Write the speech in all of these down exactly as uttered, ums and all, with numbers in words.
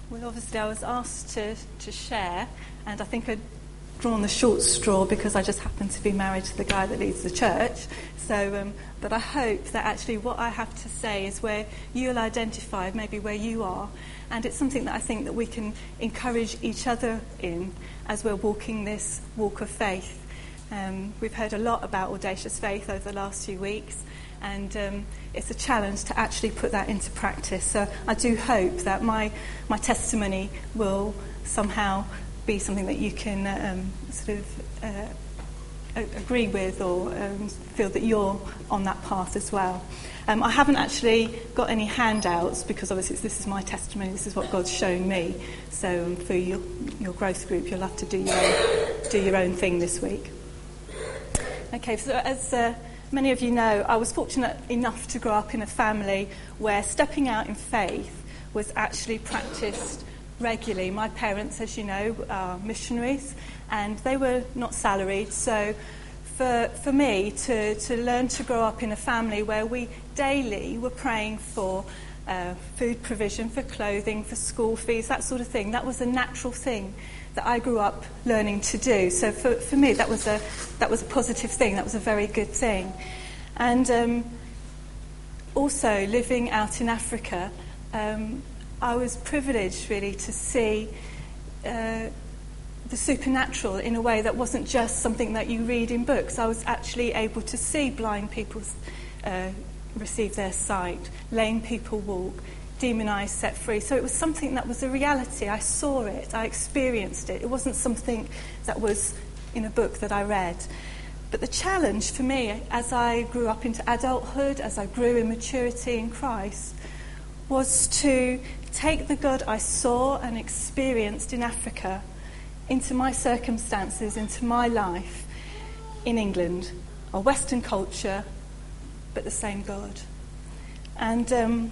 Well, obviously I was asked to, to share, and I think I'd drawn the short straw because I just happen to be married to the guy that leads the church. So, um, but I hope that actually what I have to say is where you'll identify maybe where you are, and it's something that I think that we can encourage each other in as we're walking this walk of faith. Um, we've heard a lot about audacious faith over the last few weeks, and um, it's a challenge to actually put that into practice. So I do hope that my my testimony will somehow be something that you can um, sort of uh, agree with, or um, feel that you're on that path as well. Um, I haven't actually got any handouts because obviously this is my testimony, this is what God's shown me. So um, for your, your growth group, you'll have to do your own, do your own thing this week. Okay, so as uh, many of you know, I was fortunate enough to grow up in a family where stepping out in faith was actually practiced regularly. My parents, as you know, are missionaries, and they were not salaried. So for for me to, to learn to grow up in a family where we daily were praying for uh, food provision, for clothing, for school fees, that sort of thing, that was a natural thing that I grew up learning to do. So for, for me, that was a that was a positive thing. That was a very good thing. And um, also living out in Africa, um, I was privileged really to see uh, the supernatural in a way that wasn't just something that you read in books. I was actually able to see blind people uh, receive their sight, lame people walk, demonized set free. So it was something that was a reality. I saw it, I experienced it. It wasn't something that was in a book that I read. But the challenge for me as I grew up into adulthood, as I grew in maturity in Christ, was to take the God I saw and experienced in Africa into my circumstances, into my life in England, a Western culture, but the same God. And um,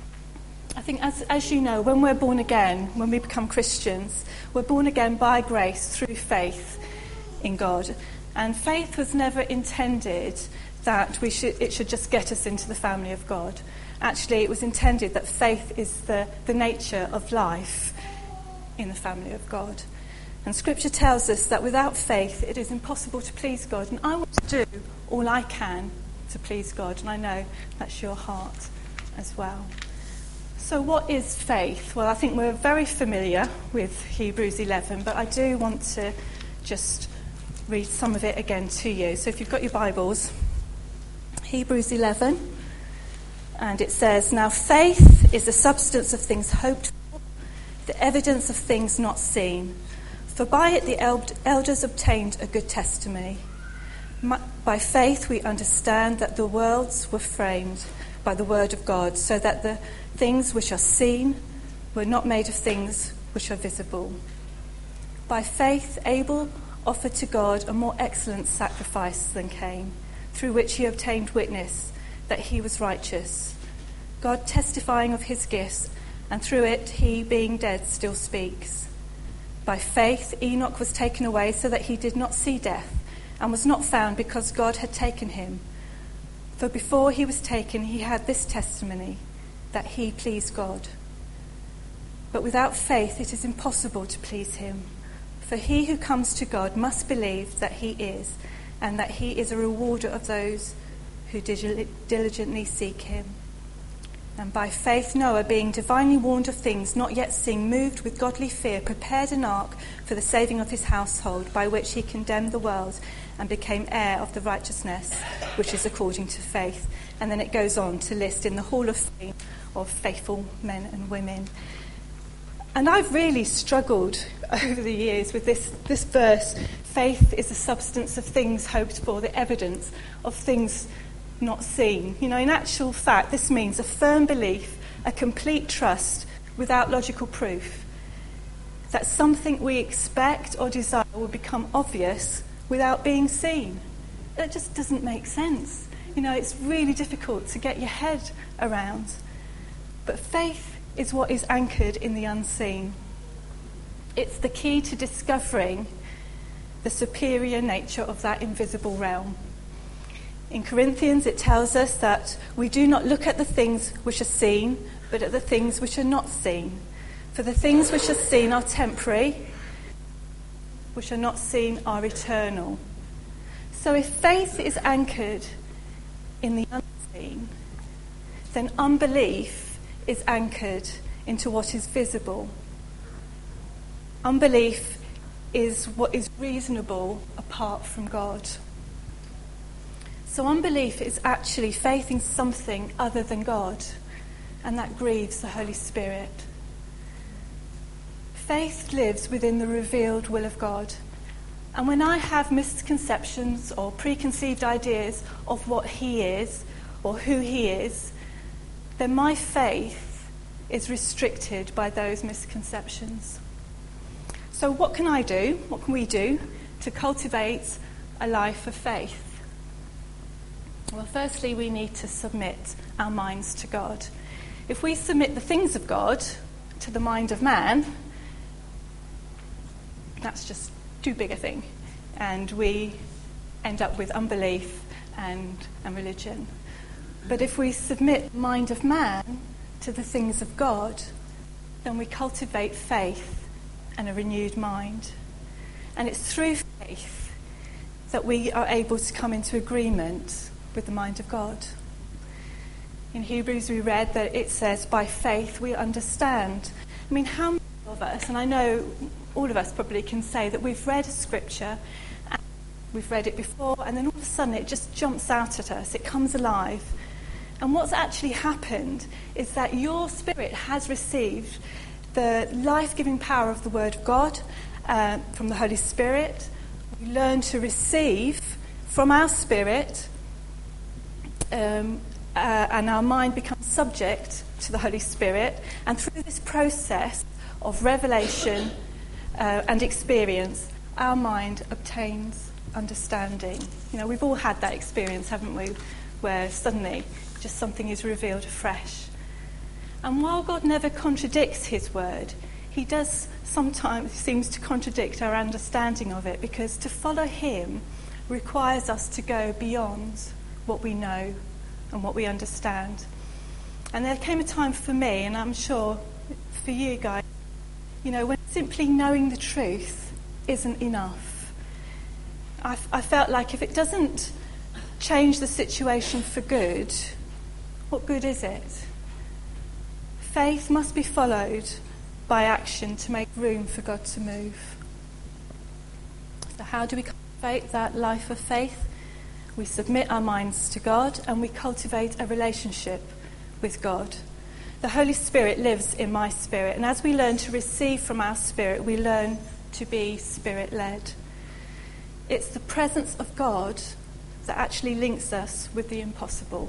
I think, as, as you know, when we're born again, when we become Christians, we're born again by grace through faith in God. And faith was never intended that we should it should just get us into the family of God. Actually, it was intended that faith is the, the nature of life in the family of God. And Scripture tells us that without faith, it is impossible to please God. And I want to do all I can to please God, and I know that's your heart as well. So what is faith? Well, I think we're very familiar with Hebrews eleven, but I do want to just read some of it again to you. So if you've got your Bibles, Hebrews eleven, and it says, "Now faith is the substance of things hoped for, the evidence of things not seen. For by it the elders obtained a good testimony. By faith we understand that the worlds were framed by the word of God, so that the things which are seen were not made of things which are visible. By faith Abel offered to God a more excellent sacrifice than Cain, through which he obtained witness that he was righteous, God testifying of his gifts, and through it he, being dead, still speaks. By faith Enoch was taken away so that he did not see death, and was not found because God had taken him. For before he was taken he had this testimony, that he pleased God. But without faith it is impossible to please him. For he who comes to God must believe that he is, and that he is a rewarder of those who diligently seek him. And by faith Noah, being divinely warned of things not yet seen, moved with godly fear, prepared an ark for the saving of his household, by which he condemned the world and became heir of the righteousness which is according to faith." And then it goes on to list in the hall of fame of faithful men and women. And I've really struggled over the years with this, this verse. Faith is the substance of things hoped for, the evidence of things not seen. You know, in actual fact, this means a firm belief, a complete trust without logical proof, that something we expect or desire will become obvious without being seen. It just doesn't make sense. You know, it's really difficult to get your head around. But faith is what is anchored in the unseen. It's the key to discovering the superior nature of that invisible realm. In Corinthians, it tells us that we do not look at the things which are seen, but at the things which are not seen. For the things which are seen are temporary, which are not seen are eternal. So if faith is anchored in the unseen, then unbelief is anchored into what is visible. Unbelief is what is reasonable apart from God. So unbelief is actually faith in something other than God, and that grieves the Holy Spirit. Faith lives within the revealed will of God. And when I have misconceptions or preconceived ideas of what he is or who he is, then my faith is restricted by those misconceptions. So what can I do? What can we do to cultivate a life of faith? Well, firstly, we need to submit our minds to God. If we submit the things of God to the mind of man, that's just too big a thing. And we end up with unbelief and, and religion. But if we submit the mind of man to the things of God, then we cultivate faith and a renewed mind. And it's through faith that we are able to come into agreement with the mind of God. In Hebrews we read that it says, by faith we understand. I mean, how many of us, and I know all of us probably can say that we've read a scripture, and we've read it before, and then all of a sudden it just jumps out at us, it comes alive. And what's actually happened is that your spirit has received the life-giving power of the Word of God uh, from the Holy Spirit. We learn to receive from our spirit, um, uh, and our mind becomes subject to the Holy Spirit. And through this process of revelation uh, and experience, our mind obtains understanding. You know, we've all had that experience, haven't we, where suddenly just something is revealed afresh. And while God never contradicts his word, he does sometimes seems to contradict our understanding of it, because to follow him requires us to go beyond what we know and what we understand. And there came a time for me, and I'm sure for you guys, you know, when simply knowing the truth isn't enough. I, I felt like if it doesn't change the situation for good, what good is it? Faith must be followed by action to make room for God to move. So how do we cultivate that life of faith? We submit our minds to God and we cultivate a relationship with God. The Holy Spirit lives in my spirit, and as we learn to receive from our spirit, we learn to be spirit-led. It's the presence of God that actually links us with the impossible.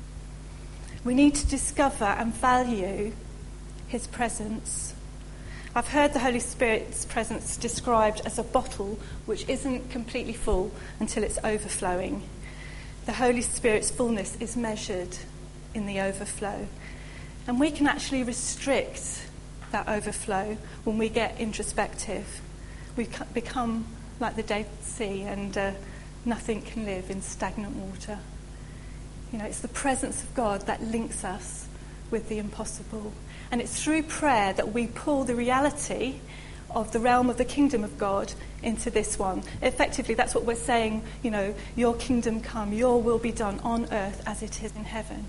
We need to discover and value his presence. I've heard the Holy Spirit's presence described as a bottle which isn't completely full until it's overflowing. The Holy Spirit's fullness is measured in the overflow. And we can actually restrict that overflow when we get introspective. We become like the Dead Sea, and uh, nothing can live in stagnant water. You know, it's the presence of God that links us with the impossible. And it's through prayer that we pull the reality of the realm of the kingdom of God into this one. Effectively, that's what we're saying, you know, your kingdom come, your will be done on earth as it is in heaven.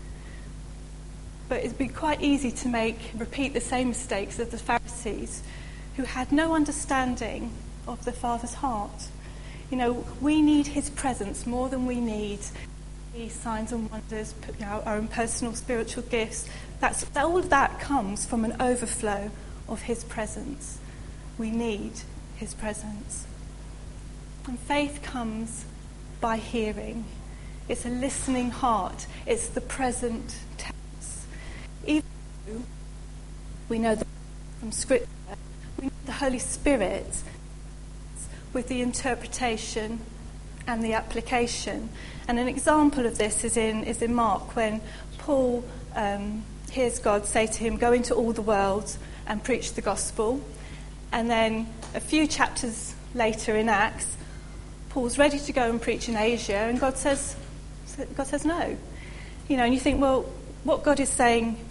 But it'd be quite easy to make, repeat the same mistakes of the Pharisees, who had no understanding of the Father's heart. You know, we need his presence more than we need these signs and wonders, you know, our own personal spiritual gifts. That's, all of that comes from an overflow of his presence. We need his presence. And faith comes by hearing. It's a listening heart. It's the present tense. Even though we know that from Scripture, we need the Holy Spirit with the interpretation and the application. And an example of this is in is in Mark, when Paul um, hears God say to him, go into all the world and preach the gospel. And then a few chapters later in Acts, Paul's ready to go and preach in Asia, and God says, God says no. You know, and you think, well, what God is saying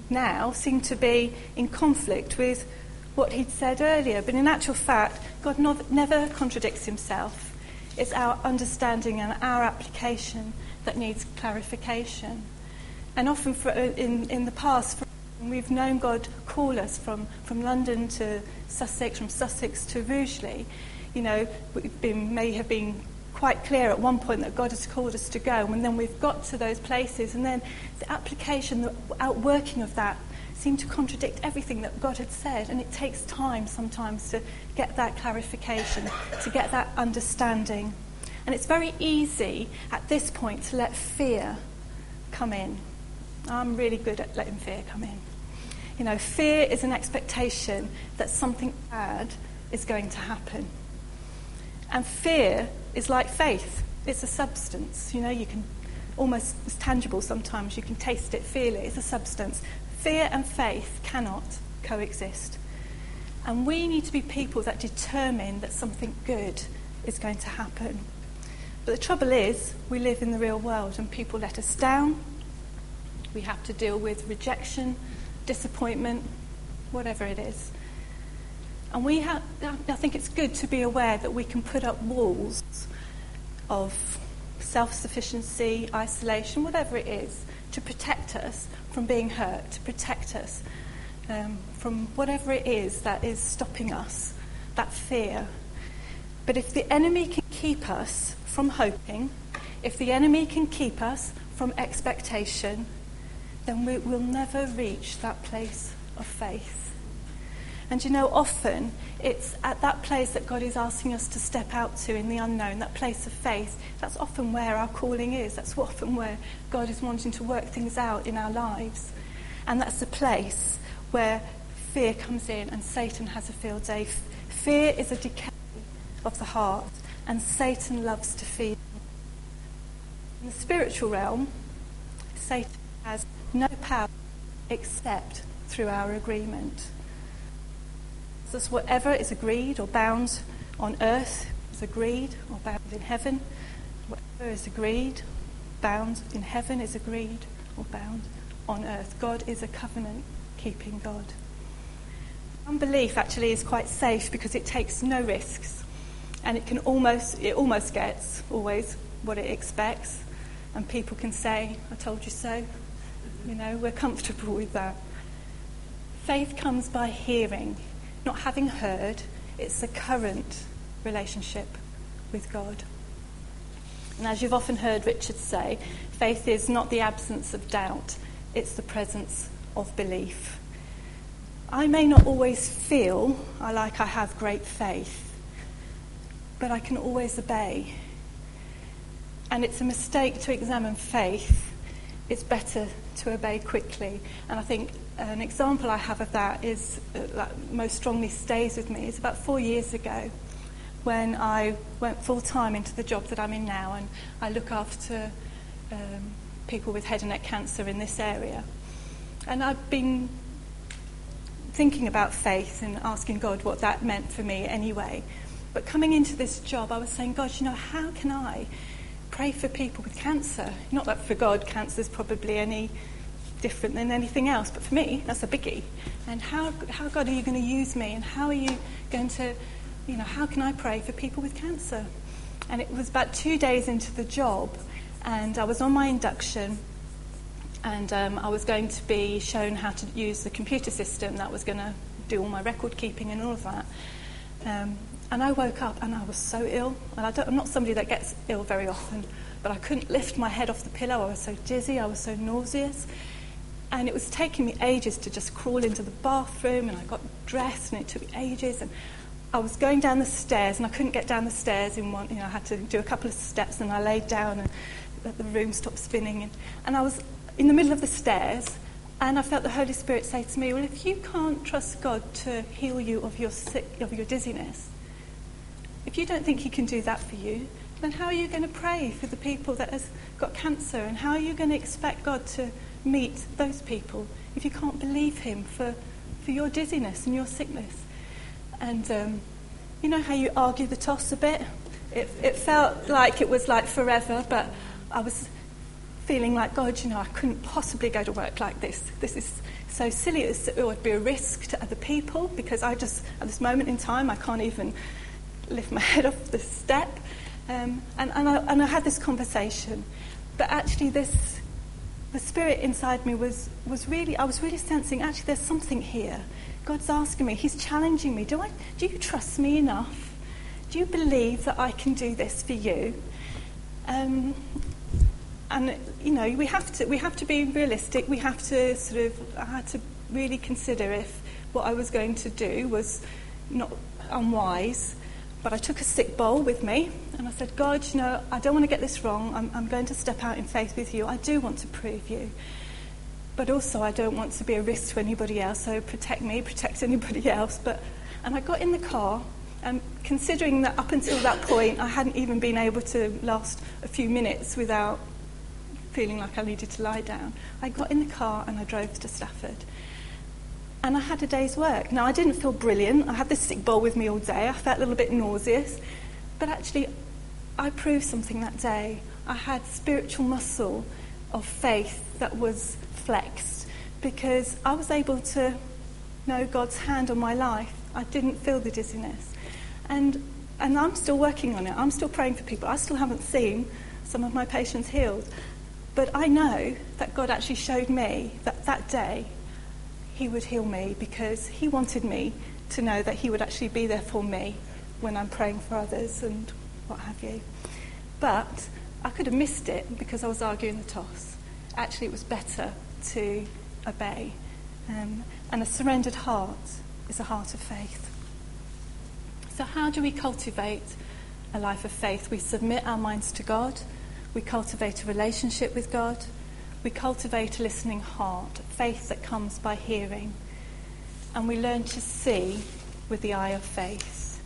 now seem to be in conflict with what he'd said earlier. But in actual fact, God no- never contradicts himself. It's our understanding and our application that needs clarification. And often for, in, in the past, for, we've known God call us from, from London to Sussex, from Sussex to Rugeley. You know, we've been, may have been quite clear at one point that God has called us to go, and then we've got to those places, and then the application, the outworking of that seemed to contradict everything that God had said, and it takes time sometimes to get that clarification, to get that understanding. And it's very easy at this point to let fear come in. I'm really good at letting fear come in. You know, fear is an expectation that something bad is going to happen. And fear is like faith. It's a substance. You know, you can almost, it's tangible sometimes. You can taste it, feel it. It's a substance. Fear and faith cannot coexist. And we need to be people that determine that something good is going to happen. But the trouble is, we live in the real world and people let us down. We have to deal with rejection, disappointment, whatever it is. And we have, I think it's good to be aware that we can put up walls of self-sufficiency, isolation, whatever it is, to protect us from being hurt, to protect us um, from whatever it is that is stopping us, that fear. But if the enemy can keep us from hoping, if the enemy can keep us from expectation, then we will never reach that place of faith. And you know, often it's at that place that God is asking us to step out to in the unknown, that place of faith. That's often where our calling is. That's often where God is wanting to work things out in our lives. And that's the place where fear comes in and Satan has a field day. Fear is a decay of the heart, and Satan loves to feed. In the spiritual realm, Satan has no power except through our agreement. So whatever is agreed or bound on earth is agreed or bound in heaven. Whatever is agreed, bound in heaven is agreed or bound on earth. God is a covenant-keeping God. Unbelief actually is quite safe because it takes no risks, and it can almost it almost gets always what it expects, and people can say, "I told you so." You know, we're comfortable with that. Faith comes by hearing. Not having heard, it's a current relationship with God. And as you've often heard Richard say, faith is not the absence of doubt, it's the presence of belief. I may not always feel like I have great faith, but I can always obey. And it's a mistake to examine faith. It's better to obey quickly. And I think an example I have of that is, uh, that most strongly stays with me, is about four years ago when I went full-time into the job that I'm in now, and I look after um, people with head and neck cancer in this area. And I've been thinking about faith and asking God what that meant for me anyway. But coming into this job, I was saying, God, you know, how can I pray for people with cancer? Not that for God, cancer is probably any different than anything else, but for me, that's a biggie. And how, how God, are you going to use me? And how are you going to, you know, how can I pray for people with cancer? And it was about two days into the job, and I was on my induction, and um, I was going to be shown how to use the computer system that was going to do all my record keeping and all of that. Um, and I woke up and I was so ill, and I don't, I'm not somebody that gets ill very often, but I couldn't lift my head off the pillow. I was so dizzy, I was so nauseous. And it was taking me ages to just crawl into the bathroom, and I got dressed, and it took me ages. And I was going down the stairs, and I couldn't get down the stairs in one. You know, I had to do a couple of steps, and I laid down, and the room stopped spinning. And, and I was in the middle of the stairs, and I felt the Holy Spirit say to me, "Well, if you can't trust God to heal you of your sick, of your dizziness, if you don't think He can do that for you, then how are you going to pray for the people that has got cancer? And how are you going to expect God to meet those people if you can't believe Him for, for your dizziness and your sickness?" And um, you know how you argue the toss a bit? It, it felt like it was like forever, but I was feeling like, God, you know, I couldn't possibly go to work like this. This is so silly as it would be a risk to other people, because I just, at this moment in time, I can't even lift my head off the step. Um, and, and, I, and I had this conversation. But actually this, the spirit inside me was, was really, I was really sensing, actually there's something here. God's asking me, he's challenging me. Do I, do you trust me enough? Do you believe that I can do this for you? Um, and, you know, we have to, we have to be realistic. We have to sort of, I had to really consider if what I was going to do was not unwise. But I took a sick bowl with me, and I said, God, you know, I don't want to get this wrong. I'm, I'm going to step out in faith with you. I do want to prove you. But also I don't want to be a risk to anybody else, so protect me, protect anybody else. But And I got in the car, and considering that up until that point I hadn't even been able to last a few minutes without feeling like I needed to lie down, I got in the car and I drove to Stafford. And I had a day's work. Now, I didn't feel brilliant. I had this sick bowl with me all day. I felt a little bit nauseous. But actually, I proved something that day. I had spiritual muscle of faith that was flexed, because I was able to know God's hand on my life. I didn't feel the dizziness. And and I'm still working on it. I'm still praying for people. I still haven't seen some of my patients healed. But I know that God actually showed me that that day he would heal me, because he wanted me to know that he would actually be there for me when I'm praying for others and what have you. But I could have missed it because I was arguing the toss. Actually, it was better to obey. Um, and a surrendered heart is a heart of faith. So how do we cultivate a life of faith? We submit our minds to God. We cultivate a relationship with God. We cultivate a listening heart, faith that comes by hearing. And we learn to see with the eye of faith.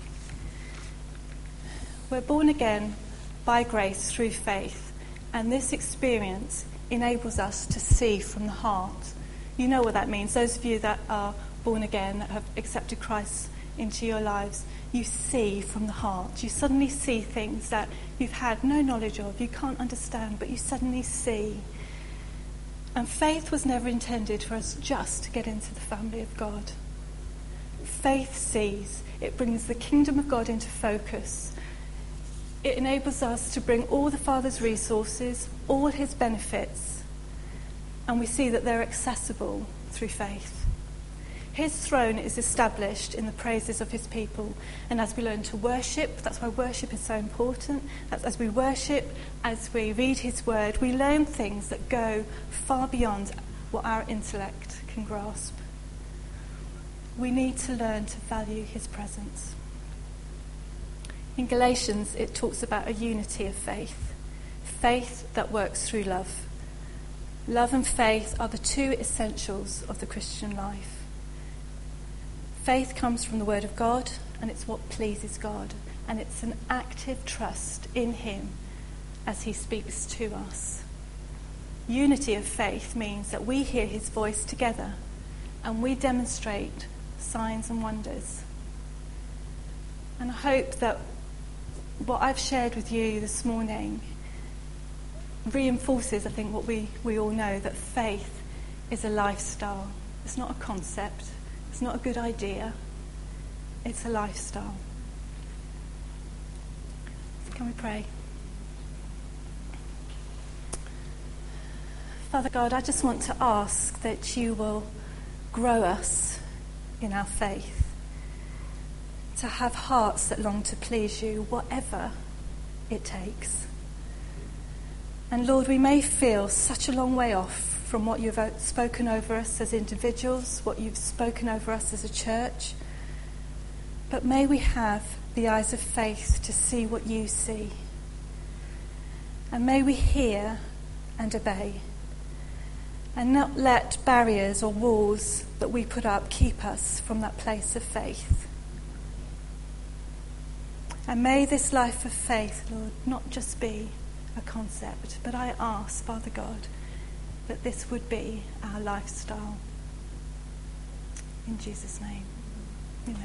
We're born again by grace through faith. And this experience enables us to see from the heart. You know what that means. Those of you that are born again, that have accepted Christ into your lives, you see from the heart. You suddenly see things that you've had no knowledge of, you can't understand, but you suddenly see. And faith was never intended for us just to get into the family of God. Faith sees. It brings the kingdom of God into focus. It enables us to bring all the Father's resources, all his benefits, and we see that they're accessible through faith. His throne is established in the praises of his people. And as we learn to worship, that's why worship is so important. That's as we worship, as we read his word, we learn things that go far beyond what our intellect can grasp. We need to learn to value his presence. In Galatians, it talks about a unity of faith. Faith that works through love. Love and faith are the two essentials of the Christian life. Faith comes from the word of God, and it's what pleases God. And it's an active trust in him as he speaks to us. Unity of faith means that we hear his voice together, and we demonstrate signs and wonders. And I hope that what I've shared with you this morning reinforces, I think, what we, we all know, that faith is a lifestyle. It's not a concept. It's not a good idea. It's a lifestyle. So can we pray? Father God, I just want to ask that you will grow us in our faith, to have hearts that long to please you, whatever it takes. And Lord, we may feel such a long way off from what you've spoken over us as individuals, what you've spoken over us as a church. But may we have the eyes of faith to see what you see. And may we hear and obey. And not let barriers or walls that we put up keep us from that place of faith. And may this life of faith, Lord, not just be a concept, but I ask, Father God, that this would be our lifestyle. In Jesus' name, amen.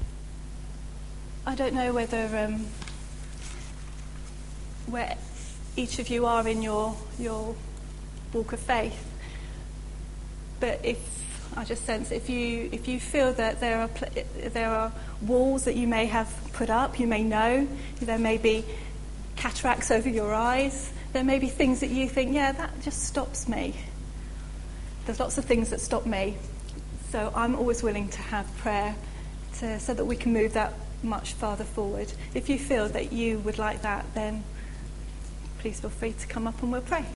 I don't know whether um, where each of you are in your your walk of faith. But if I just sense if you if you feel that there are pl- there are walls that you may have put up, you may know there may be cataracts over your eyes. There may be things that you think, yeah, that just stops me. There's lots of things that stop me. So I'm always willing to have prayer to, so that we can move that much farther forward. If you feel that you would like that, then please feel free to come up and we'll pray.